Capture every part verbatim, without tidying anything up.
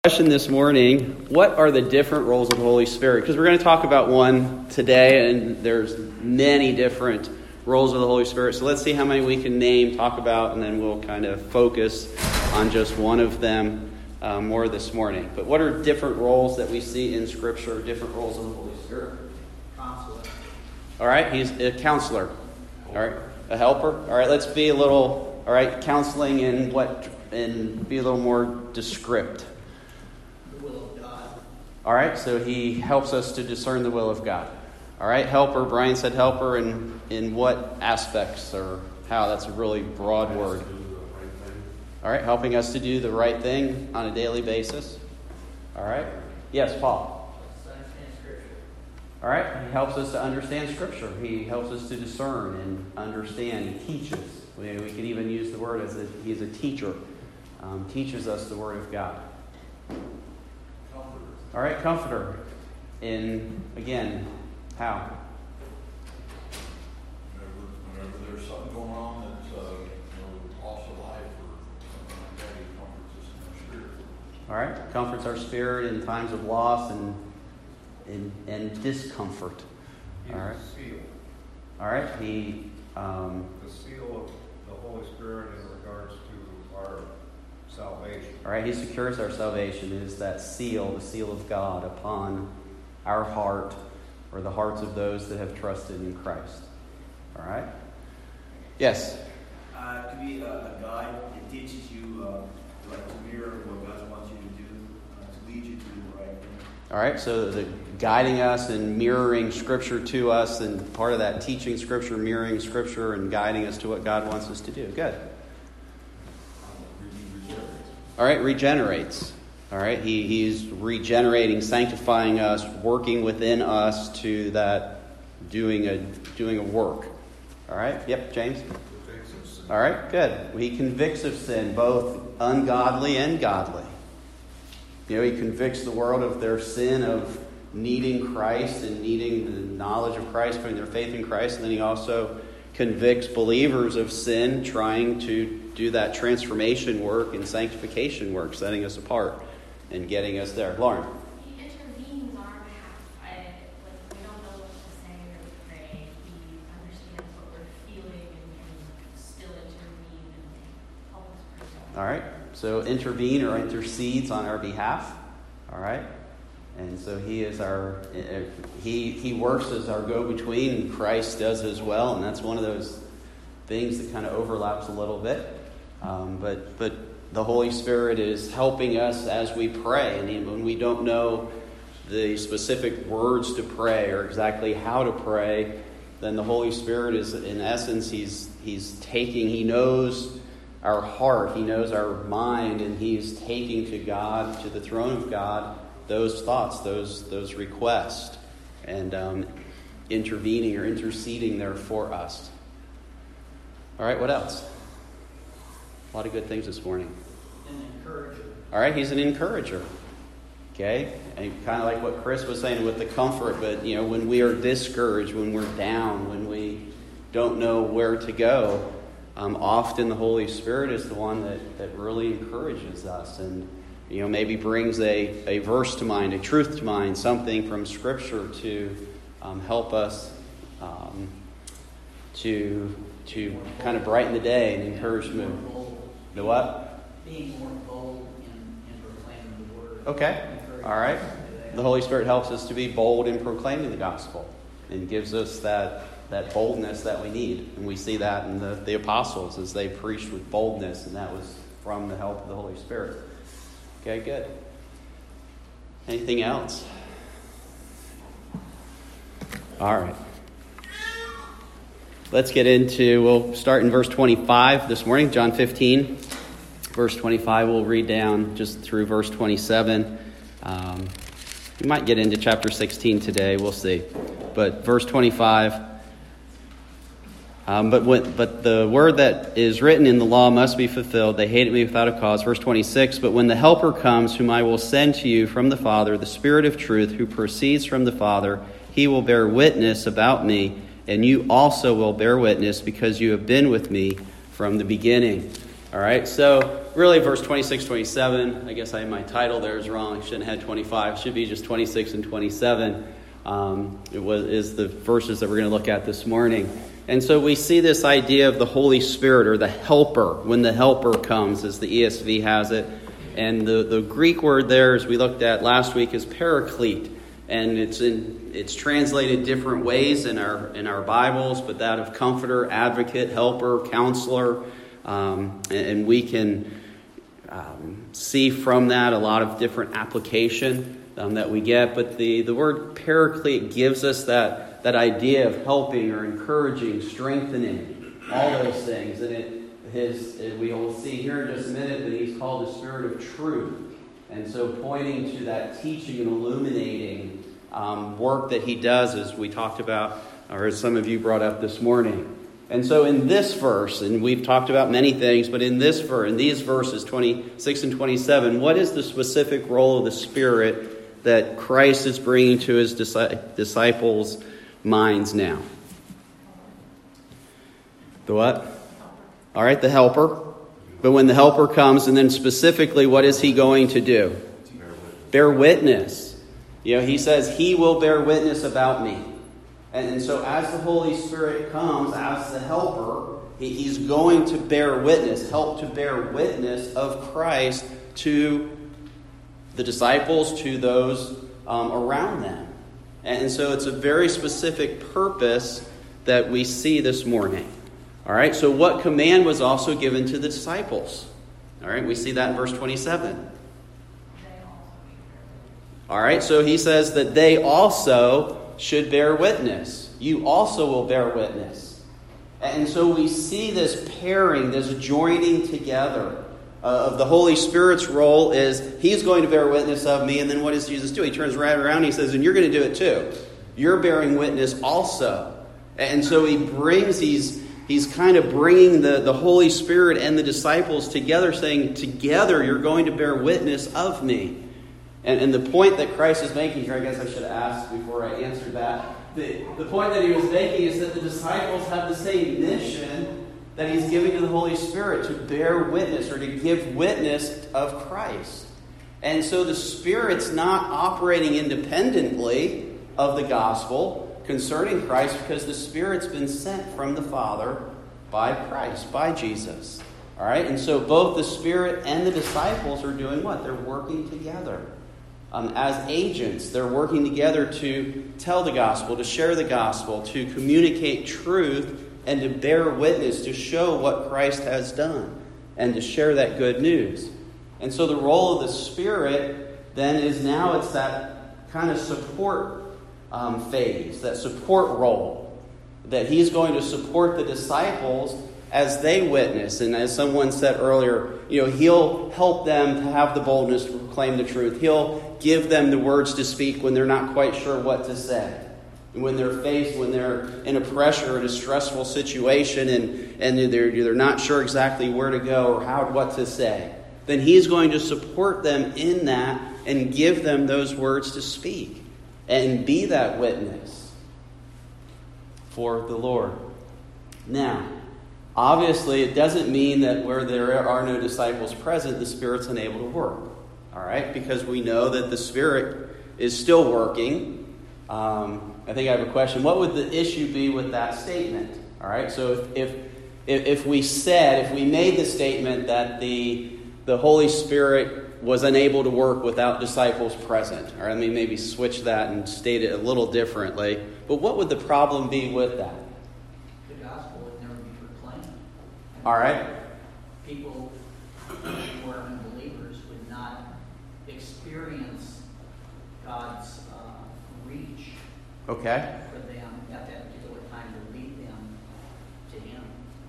Question this morning, what are the different roles of the Holy Spirit? Because we're going to talk about one today, and there's many different roles of the Holy Spirit. So let's see how many we can name, talk about, and then we'll kind of focus on just one of them uh, more this morning. But what are different roles that we see in Scripture, different roles of the Holy Spirit? Counselor. All right, he's a counselor. All right, a helper. All right, let's be a little, all right, counseling in what, and be a little more descriptive. All right, so he helps us to discern the will of God. All right, helper, Brian said helper, in, in what aspects or how? That's a really broad word. All right, helping us to do the right thing on a daily basis. All right, yes, Paul. All right, he helps us to understand Scripture. He helps us to discern and understand. He teaches. We, we could even use the word as a, he's a teacher. Um, teaches us the Word of God. All right, comforter. In, again, how? Whenever, whenever there's something going on that's, uh, you know, loss of life or something like that, he comforts us in our spirit. All right, comforts our spirit in times of loss and and, and discomfort. He's All right. a seal. All right, he... Um, the seal of the Holy Spirit in regards to our salvation. All right, he secures our salvation. It is that seal, the seal of God upon our heart or the hearts of those that have trusted in Christ. All right? Yes? Uh, to be a, a guide, it teaches you uh, like to mirror what God wants you to do, uh, to lead you to do the right thing. All right, so the guiding us and mirroring Scripture to us, and part of that teaching Scripture, mirroring Scripture, and guiding us to what God wants us to do. Good. All right, regenerates. All right, he, he's regenerating, sanctifying us, working within us to that doing a doing a work. All right, yep, James. All right, good. He convicts of sin, both ungodly and godly. You know, he convicts the world of their sin of needing Christ and needing the knowledge of Christ, putting their faith in Christ, and then he also convicts believers of sin, trying to do that transformation work and sanctification work, setting us apart and getting us there. Lauren. He intervenes on our behalf. I, like, we don't know what to say or to pray. He understands what we're feeling and can still intervene and help us pray. All right. So intervene or intercedes on our behalf. All right. And so he is our, he he works as our go-between, and Christ does as well. And that's one of those things that kind of overlaps a little bit. Um, but but the Holy Spirit is helping us as we pray. And when we don't know the specific words to pray or exactly how to pray, then the Holy Spirit is, in essence, he's he's taking, he knows our heart, he knows our mind, and he's taking to God, to the throne of God, those thoughts, those those requests, and um, intervening or interceding there for us. All right, what else? A lot of good things this morning. An encourager. All right, he's an encourager. Okay, and kind of like what Chris was saying with the comfort, but you know, when we are discouraged, when we're down, when we don't know where to go, um, often the Holy Spirit is the one that, that really encourages us and, you know, maybe brings a, a verse to mind, a truth to mind, something from Scripture to um, help us um, to to kind of brighten the day and encourage the mood. The what? Being more bold in, in proclaiming the word. Okay. All right. The Holy Spirit helps us to be bold in proclaiming the gospel and gives us that that boldness that we need. And we see that in the, the apostles as they preached with boldness, and that was from the help of the Holy Spirit. Okay, good. Anything else? All right. Let's get into, we'll start in verse twenty-five this morning, John fifteen. Verse twenty-five, we'll read down just through verse twenty-seven. Um, we might get into chapter sixteen today, we'll see. But verse twenty-five, um, but when, but the word that is written in the law must be fulfilled. They hated me without a cause. Verse twenty-six, but when the Helper comes, whom I will send to you from the Father, the Spirit of truth, who proceeds from the Father, he will bear witness about me, and you also will bear witness because you have been with me from the beginning. All right, so really verse twenty-six, twenty-seven, I guess I my title there is wrong. I shouldn't have had twenty-five. It should be just twenty-six and twenty-seven. Um, it was is the verses that we're going to look at this morning. And so we see this idea of the Holy Spirit, or the helper, when the helper comes, as the E S V has it. And the, the Greek word there, as we looked at last week, is paraclete. And it's in it's translated different ways in our in our Bibles, but that of comforter, advocate, helper, counselor. Um, and, and we can um, see from that a lot of different application um, that we get. But the, the word paraclete gives us that, that idea of helping or encouraging, strengthening, all those things. And it his we will see here in just a minute that he's called the Spirit of Truth. And so pointing to that teaching and illuminating um, work that he does, as we talked about, or as some of you brought up this morning. And so in this verse, and we've talked about many things, but in this verse, in these verses, twenty-six and twenty-seven, what is the specific role of the Spirit that Christ is bringing to his disciples' minds now? The what? All right, the helper. But when the helper comes, and then specifically, what is he going to do? Bear witness. You know, he says, he will bear witness about me. And so as the Holy Spirit comes, as the helper, he's going to bear witness, help to bear witness of Christ to the disciples, to those um, around them. And so it's a very specific purpose that we see this morning. All right, so what command was also given to the disciples? All right, we see that in verse twenty-seven. All right, so he says that they also should bear witness. You also will bear witness. And so we see this pairing, this joining together uh, of the Holy Spirit's role is he's going to bear witness of me. And then what does Jesus do? He turns right around and he says, and you're going to do it too. You're bearing witness also. And so he brings these, he's kind of bringing the, the Holy Spirit and the disciples together, saying, together you're going to bear witness of me. And, and the point that Christ is making here, I guess I should have asked before I answered that. The, the point that he was making is that the disciples have the same mission that he's giving to the Holy Spirit, to bear witness or to give witness of Christ. And so the Spirit's not operating independently of the gospel concerning Christ, because the Spirit's been sent from the Father by Christ, by Jesus. All right? And so both the Spirit and the disciples are doing what? They're working together. Um, as agents, they're working together to tell the gospel, to share the gospel, to communicate truth, and to bear witness, to show what Christ has done, and to share that good news. And so the role of the Spirit then is now it's that kind of support um, phase, that support role, that he's going to support the disciples as they witness. And as someone said earlier, you know, he'll help them to have the boldness to proclaim the truth. He'll give them the words to speak when they're not quite sure what to say. And when they're faced, when they're in a pressure or a stressful situation and, and they're, they're not sure exactly where to go or how what to say, then he's going to support them in that and give them those words to speak and be that witness for the Lord. Now, obviously, it doesn't mean that where there are no disciples present, the Spirit's unable to work. All right? Because we know that the Spirit is still working. Um, I think I have a question. What would the issue be with that statement? All right? So if if if we said, if we made the statement that the the Holy Spirit was unable to work without disciples present, or let me maybe switch that and state it a little differently. But what would the problem be with that? The gospel would never be proclaimed. All right. People who are unbelievers would not experience God's uh, reach Okay. for them at that particular time to lead them to Him.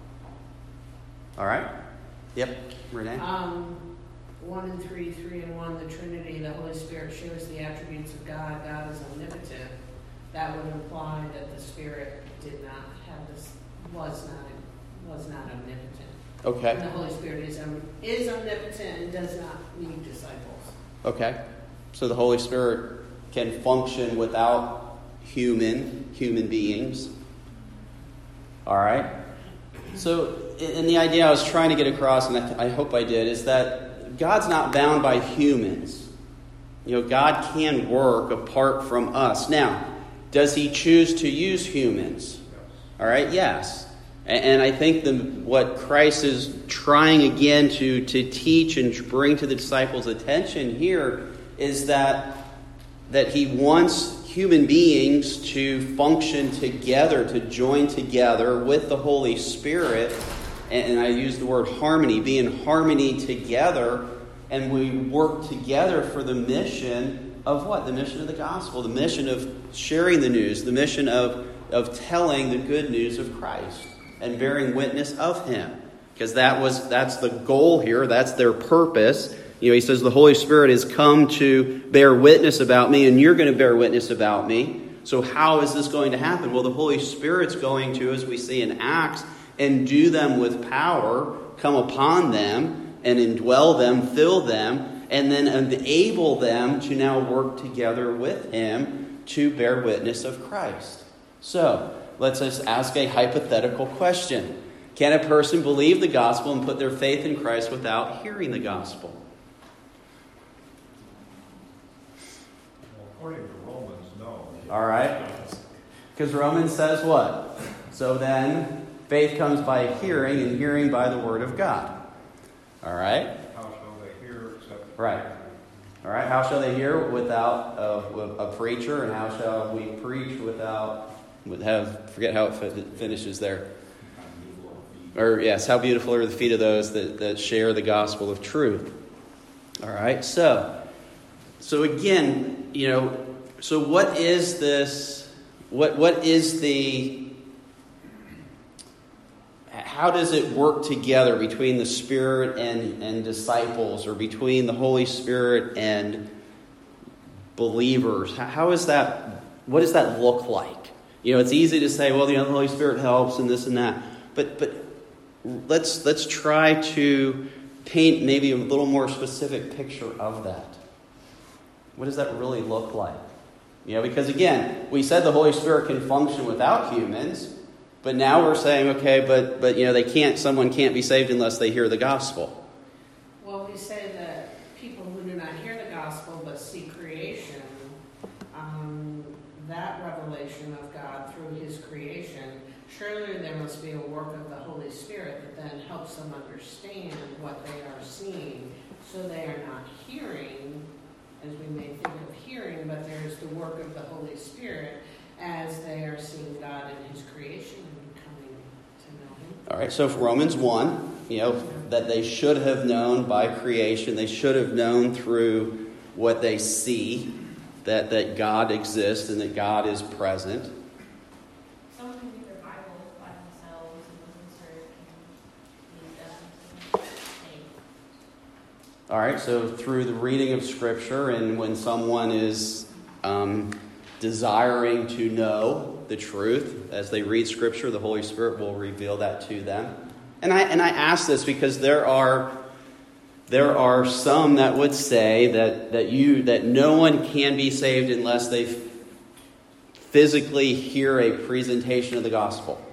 All right. Yep. Renee? Um, one and three, three and one, the Trinity, the Holy Spirit shows the attributes of God. God is omnipotent. That would imply that the Spirit did not have this, was not, was not omnipotent. Okay. And the Holy Spirit is, um, is omnipotent and does not need disciples. Okay. So the Holy Spirit can function without human, human beings. All right. So, and the idea I was trying to get across, and I, I hope I did, is that God's not bound by humans. You know, God can work apart from us. Now, does he choose to use humans? All right, yes. And, and I think the, what Christ is trying again to, to teach and bring to the disciples' attention here is that, that he wants human beings to function together, to join together with the Holy Spirit. And, and I use the word harmony, be in harmony together. And we work together for the mission of what? The mission of the gospel, the mission of sharing the news, the mission of, of telling the good news of Christ and bearing witness of him. Because that was that's the goal here. That's their purpose. You know, he says the Holy Spirit has come to bear witness about me, and you're going to bear witness about me. So how is this going to happen? Well, the Holy Spirit's going to, as we see in Acts, endue them with power, come upon them, and indwell them, fill them, and then enable them to now work together with him to bear witness of Christ. So, let's just ask a hypothetical question. Can a person believe the gospel and put their faith in Christ without hearing the gospel? According to Romans, no. All right. Because Romans says what? So then, faith comes by hearing, and hearing by the word of God. All right? How shall they hear except... Right. All right. How shall they hear without a, a preacher, and how shall we preach without... Have, forget how it finishes there. Or, yes, how beautiful are the feet of those that, that share the gospel of truth. All right. So... So again, you know, so what is this, what what is the, how does it work together between the Spirit and, and disciples, or between the Holy Spirit and believers? How, how is that, what does that look like? You know, it's easy to say, well, you know, the Holy Spirit helps and this and that. But but let's let's try to paint maybe a little more specific picture of that. What does that really look like? You know, because again, we said the Holy Spirit can function without humans, but now we're saying, okay, but but you know, they can't. Someone can't be saved unless they hear the gospel. Well, we say that people who do not hear the gospel but see creation, um, that revelation of God through His creation, surely there must be a work of the Holy Spirit that then helps them understand what they are seeing, so they are not hearing, as we may think of hearing, but there's the work of the Holy Spirit as they are seeing God in His creation and coming to know Him. All right, so for Romans one, you know, that they should have known by creation, they should have known through what they see, that, that God exists and that God is present. Someone can read their Bible by themselves and wasn't certain can lead them to faith. All right, so through the reading of Scripture, and when someone is um, desiring to know the truth, as they read Scripture, the Holy Spirit will reveal that to them. And I and I ask this because there are there are some that would say that that you that no one can be saved unless they physically hear a presentation of the gospel.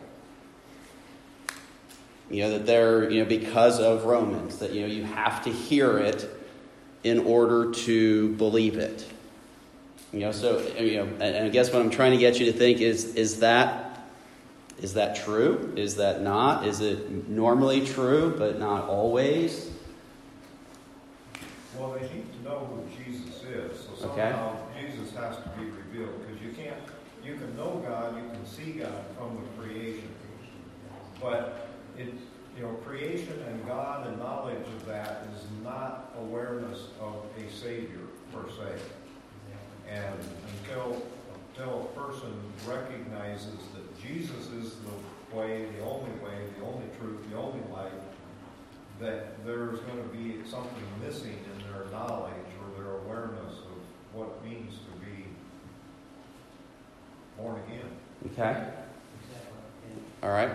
You know, that they're, you know, because of Romans, that, you know, you have to hear it in order to believe it. You know, so, you know, and I guess what I'm trying to get you to think is, is that, is that true? Is that not? Is it normally true, but not always? Well, they need to know who Jesus is. So Okay. somehow Jesus has to be revealed, because you can't, you can know God, you can see God from the creation. But it, you know, creation and God and knowledge of that is not awareness of a Savior per se. And until until a person recognizes that Jesus is the way, the only way, the only truth, the only life, that there's going to be something missing in their knowledge or their awareness of what it means to be born again. Okay. All right.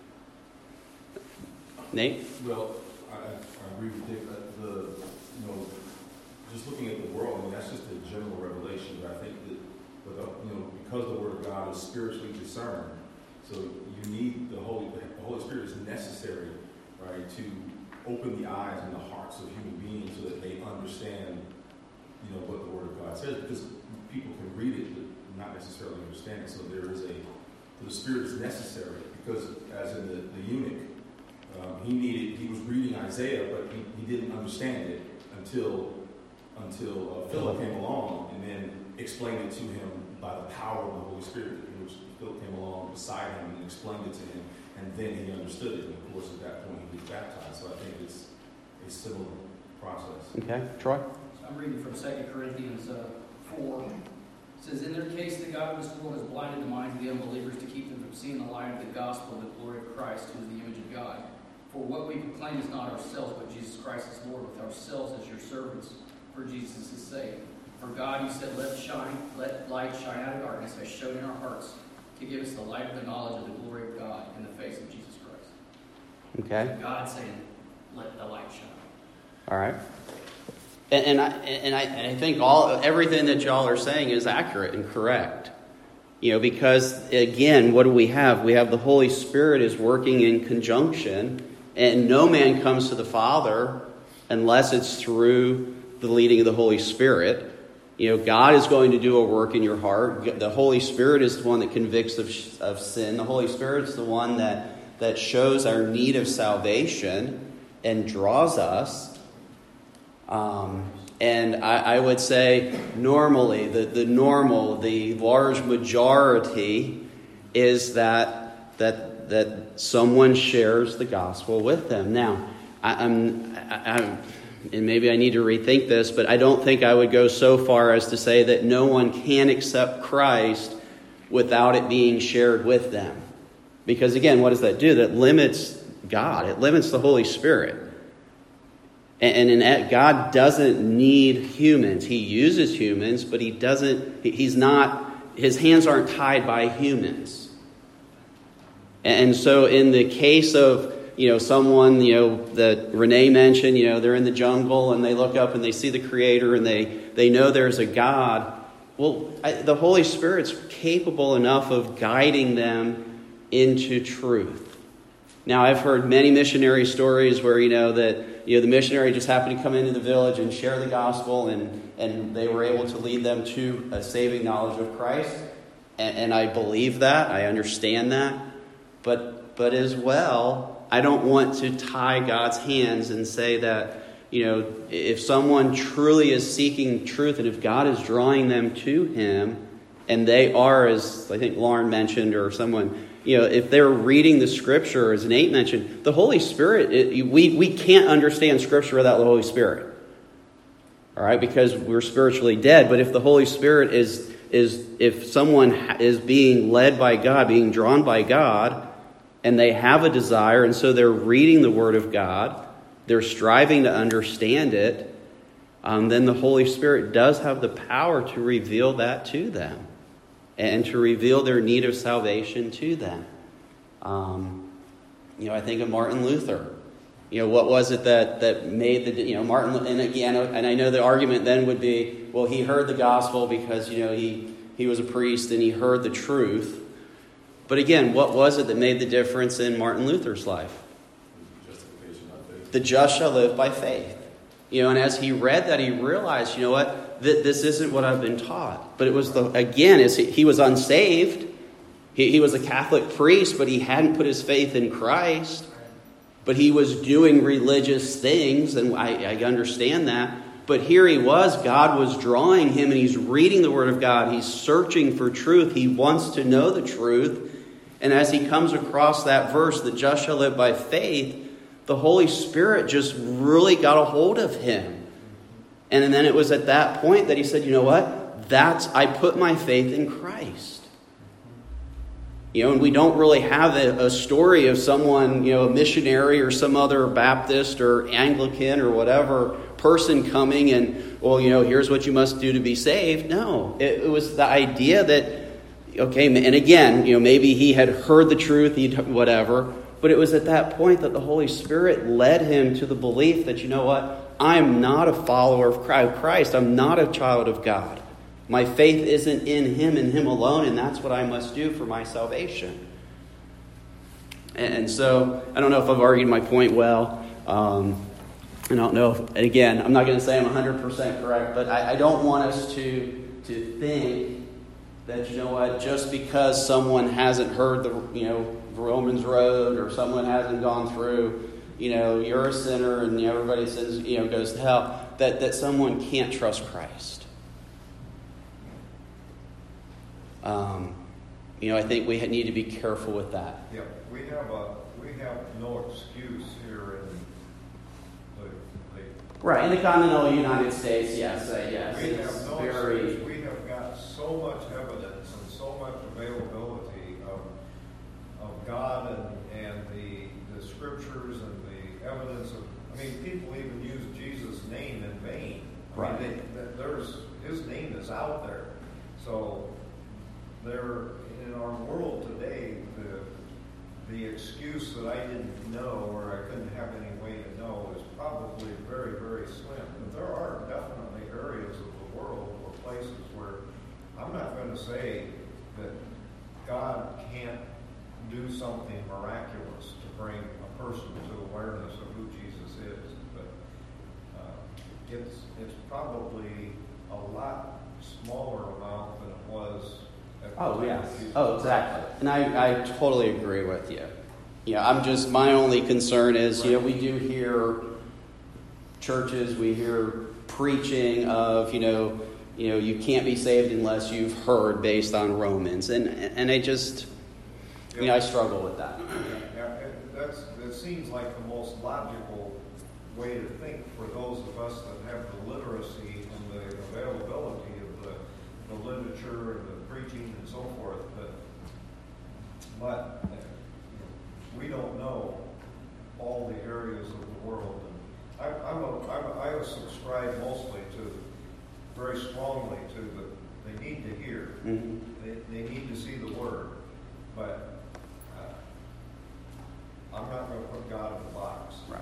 Nate? Well, I, I agree with Dick that the, you know, just looking at the world, I mean, that's just a general revelation, but I think that, with, you know, because the Word of God is spiritually discerned, So you need the Holy, the Holy Spirit is necessary, right, to open the eyes and the hearts of human beings so that they understand, you know, what the Word of God says. Because people can read it, but not necessarily understand it. So there is a, the Spirit is necessary. Because as in the, the eunuch, um, he needed, he was reading Isaiah, but he, he didn't understand it until until uh, Philip came along and then explained it to him by the power of the Holy Spirit. In which Philip came along beside him and explained it to him, and then he understood it. And of course, at that point, he was baptized. So I think it's a similar process. Okay, Troy? I'm reading from Second Corinthians uh, four. It says, in their case, the God of this world has blinded the minds of the unbelievers to keep them from seeing the light of the gospel of the glory of Christ, who is the image of God. For what we proclaim is not ourselves, but Jesus Christ is Lord, with ourselves as your servants, for Jesus' sake. For God, you said, let shine, let light shine out of darkness, has shown in our hearts, to give us the light of the knowledge of the glory of God in the face of Jesus Christ. Okay. God saying, let the light shine. All right. And, and I and I, and I think all everything that y'all are saying is accurate and correct. You know, because again, what do we have? We have the Holy Spirit is working in conjunction, and no man comes to the Father unless it's through the leading of the Holy Spirit. You know, God is going to do a work in your heart. The Holy Spirit is the one that convicts of, of sin. The Holy Spirit is the one that, that shows our need of salvation and draws us. Um, and I, I would say normally, the, the normal, the large majority is that that that someone shares the gospel with them. Now, I, I'm, I, I'm, and maybe I need to rethink this, but I don't think I would go so far as to say that no one can accept Christ without it being shared with them. Because again, what does that do? That limits God. It limits the Holy Spirit. And, and God doesn't need humans. He uses humans, but he doesn't, he's not, his hands aren't tied by humans. And so in the case of, you know, someone, you know, that Renee mentioned, you know, they're in the jungle and they look up and they see the Creator and they, they know there's a God. Well, I, the Holy Spirit's capable enough of guiding them into truth. Now, I've heard many missionary stories where, you know, that, you know, the missionary just happened to come into the village and share the gospel, and, and they were able to lead them to a saving knowledge of Christ. And, and I believe that. I understand that. But, but as well, I don't want to tie God's hands and say that, you know, if someone truly is seeking truth and if God is drawing them to Him, and they are, as I think Lauren mentioned, or someone, you know, if they're reading the Scripture, as Nate mentioned, the Holy Spirit, it, we, we can't understand Scripture without the Holy Spirit. All right, because we're spiritually dead. But if the Holy Spirit is, is if someone is being led by God, being drawn by God, and they have a desire, and so they're reading the Word of God, they're striving to understand it, um, then the Holy Spirit does have the power to reveal that to them and to reveal their need of salvation to them. Um, you know, I think of Martin Luther. You know, what was it that, that made the, you know, Martin, and again, and I know the argument then would be, well, he heard the gospel because, you know, he, he was a priest and he heard the truth. But again, what was it that made the difference in Martin Luther's life? Justification by faith. The just shall live by faith. You know, and as he read that, he realized, you know what, that this isn't what I've been taught. But it was, the again, is he, he was unsaved. He, he was a Catholic priest, but he hadn't put his faith in Christ. But he was doing religious things, and I, I understand that. But here he was, God was drawing him, and he's reading the Word of God. He's searching for truth. He wants to know the truth. And as he comes across that verse, the just shall live by faith, the Holy Spirit just really got a hold of him. And then it was at that point that he said, you know what? That's, I put my faith in Christ. You know, and we don't really have a, a story of someone, you know, a missionary or some other Baptist or Anglican or whatever person coming and, well, you know, here's what you must do to be saved. No, it, it was the idea that, okay, and again, you know, maybe he had heard the truth, he whatever, but it was at that point that the Holy Spirit led him to the belief that, you know what, I'm not a follower of Christ. I'm not a child of God. My faith isn't in Him and Him alone, and that's what I must do for my salvation. And, and so I don't know if I've argued my point well. Um, I don't know. If, and again, I'm not going to say I'm one hundred percent correct, but I, I don't want us to to think that, you know what, just because someone hasn't heard the, you know, Romans Road, or someone hasn't gone through, you know, you're a sinner and everybody says, you know, goes to hell, that, that someone can't trust Christ. Um, you know, I think we need to be careful with that. Yeah, we have a we have no excuse here in the, the Right, in the continental United States, yes, uh, yes, we it's have no very. excuse. We have got so much evidence and so much availability of of God and and the the scriptures and the evidence of. I mean, people even use Jesus' name in vain. I Right. mean, they, they, there's his name is out there, so. There, in our world today, the the excuse that I didn't know or I couldn't have any way to know is probably very, very slim. But there are definitely areas of the world or places where I'm not going to say that God can't do something miraculous to bring a person to awareness of who Jesus is, but uh, it's it's probably a lot smaller amount than it was. Oh, yes. Oh, exactly. And I, I totally agree with you. Yeah, I'm just, my only concern is, you know, we do hear churches, we hear preaching of, you know, you know, you can't be saved unless you've heard based on Romans. And and I just, you know, I struggle with that. Yeah, it, that's, it seems like the most logical way to think for those of us that have the literacy and the availability of the, the literature and the preaching and so forth, but but uh, we don't know all the areas of the world. And I, I'm a, I'm a, I subscribe mostly to, very strongly to the, they need to hear, Mm-hmm. they, they need to see the Word, but uh, I'm not going to put God in the box. Right.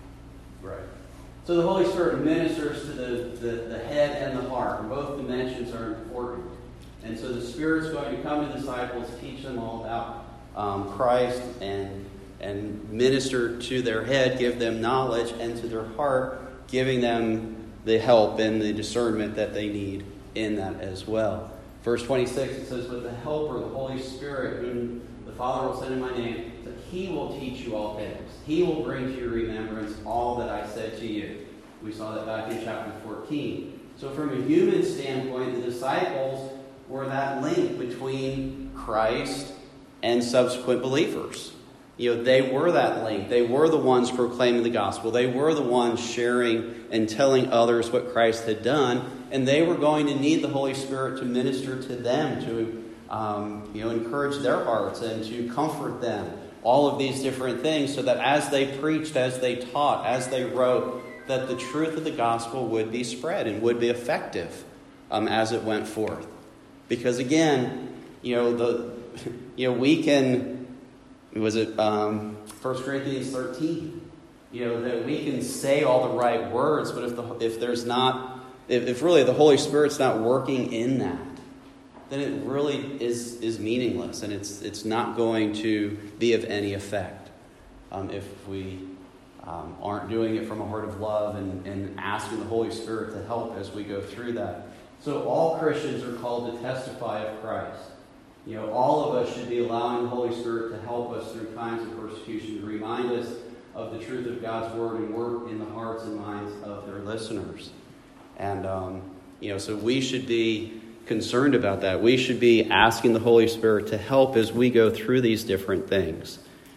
Right. So the Holy Spirit ministers to the, the, the head and the heart, and both dimensions are important. And so the Spirit's going to come to the disciples, teach them all about um, Christ, and and minister to their head, give them knowledge, and to their heart, giving them the help and the discernment that they need in that as well. Verse twenty-six, it says, "But the Helper, the Holy Spirit, whom the Father will send in my name, that He will teach you all things. He will bring to your remembrance all that I said to you." We saw that back in chapter fourteen. So from a human standpoint, the disciples were that link between Christ and subsequent believers. You know, they were that link. They were the ones proclaiming the gospel. They were the ones sharing and telling others what Christ had done. And they were going to need the Holy Spirit to minister to them, to um, you know, encourage their hearts and to comfort them. All of these different things, so that as they preached, as they taught, as they wrote, that the truth of the gospel would be spread and would be effective um, as it went forth. Because again, you know, the you know we can, was it um, First Corinthians thirteen? You know, that we can say all the right words, but if the if there's not, if, if really the Holy Spirit's not working in that, then it really is is meaningless, and it's it's not going to be of any effect um, if we um, aren't doing it from a heart of love and, and asking the Holy Spirit to help as we go through that. So all Christians are called to testify of Christ. You know, all of us should be allowing the Holy Spirit to help us through times of persecution, to remind us of the truth of God's Word and work in the hearts and minds of their listeners. And, um, you know, so we should be concerned about that. We should be asking the Holy Spirit to help as we go through these different things.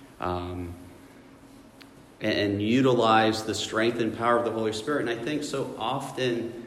Um, and, and utilize the strength and power of the Holy Spirit. And I think so often,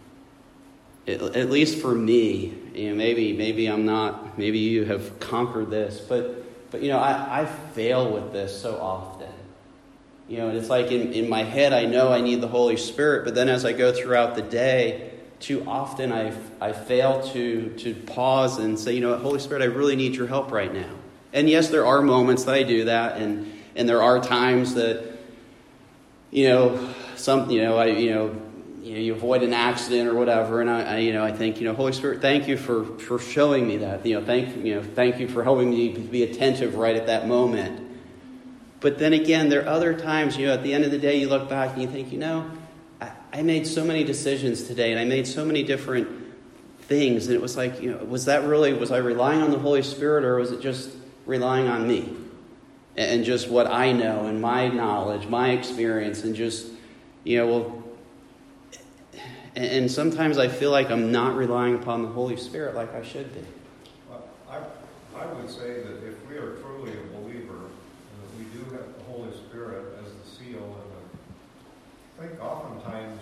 at least for me, you know, maybe maybe I'm not, maybe you have conquered this, but but you know, I, I fail with this so often. You know, and it's like in, in my head I know I need the Holy Spirit, but then as I go throughout the day, too often I I fail to to pause and say, you know what, Holy Spirit, I really need your help right now. And yes, there are moments that I do that, and and there are times that, you know, some you know I you know. You know, you avoid an accident or whatever, and I, I, you know, I think, you know, Holy Spirit, thank you for, for showing me that. You know, thank you know, thank you for helping me be attentive right at that moment. But then again, there are other times, you know, at the end of the day, you look back and you think, you know, I, I made so many decisions today, and I made so many different things, and it was like, you know, was that really, was I relying on the Holy Spirit, or was it just relying on me and just what I know and my knowledge, my experience, and just, you know, well, and sometimes I feel like I'm not relying upon the Holy Spirit like I should be. Well, I, I would say that if we are truly a believer, and that we do have the Holy Spirit as the seal, and the, I think oftentimes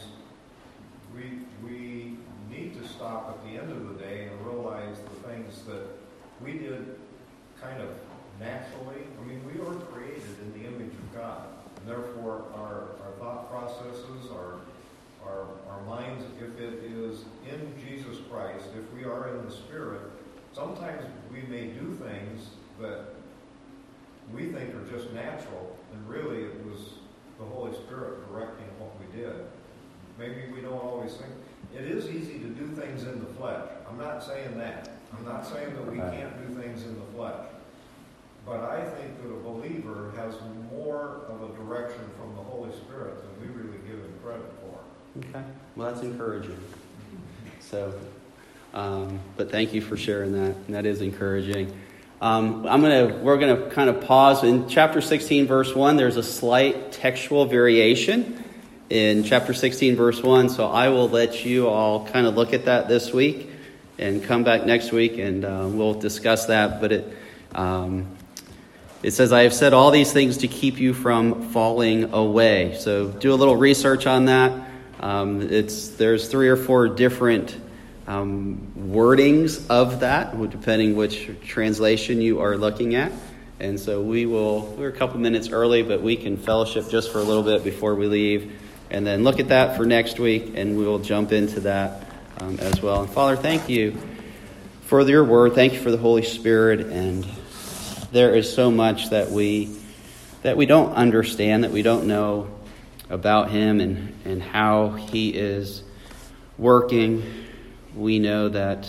we we need to stop at the end of the day and realize the things that we did kind of naturally. I mean, we are created in the image of God, and therefore our, our thought processes, our Our, our minds, if it is in Jesus Christ, if we are in the Spirit, sometimes we may do things that we think are just natural, and really it was the Holy Spirit directing what we did. Maybe we don't always think. It is easy to do things in the flesh. I'm not saying that. I'm not saying that we can't do things in the flesh. But I think that a believer has more of a direction from the Holy Spirit than we really give him credit for. Okay, well, that's encouraging. So, um, but thank you for sharing that. And that is encouraging. Um, I'm gonna, we're gonna kind of pause in chapter sixteen, verse one. There's a slight textual variation in chapter sixteen, verse one. So I will let you all kind of look at that this week and come back next week, and uh, we'll discuss that. But it, um, it says, "I have said all these things to keep you from falling away." So do a little research on that. Um, it's there's three or four different um, wordings of that, depending which translation you are looking at. And so we will, we're a couple minutes early, but we can fellowship just for a little bit before we leave, and then look at that for next week, and we will jump into that um, as well. And Father, thank you for your word. Thank you for the Holy Spirit. And there is so much that we that we don't understand, that we don't know about him and, and how he is working. We know that,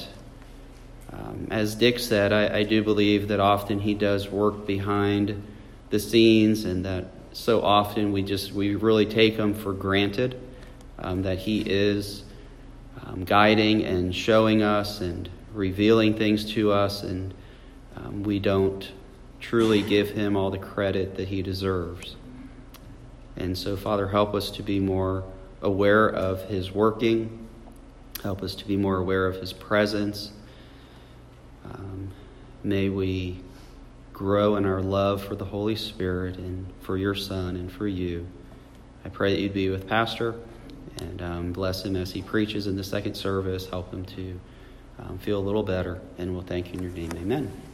um, as Dick said, I, I do believe that often he does work behind the scenes, and that so often we just, we really take him for granted, um, that he is um, guiding and showing us and revealing things to us, and um, we don't truly give him all the credit that he deserves. And so, Father, help us to be more aware of his working. Help us to be more aware of his presence. Um, may we grow in our love for the Holy Spirit and for your Son and for you. I pray that you'd be with Pastor and um, bless him as he preaches in the second service. Help him to um, feel a little better. And we'll thank you in your name. Amen.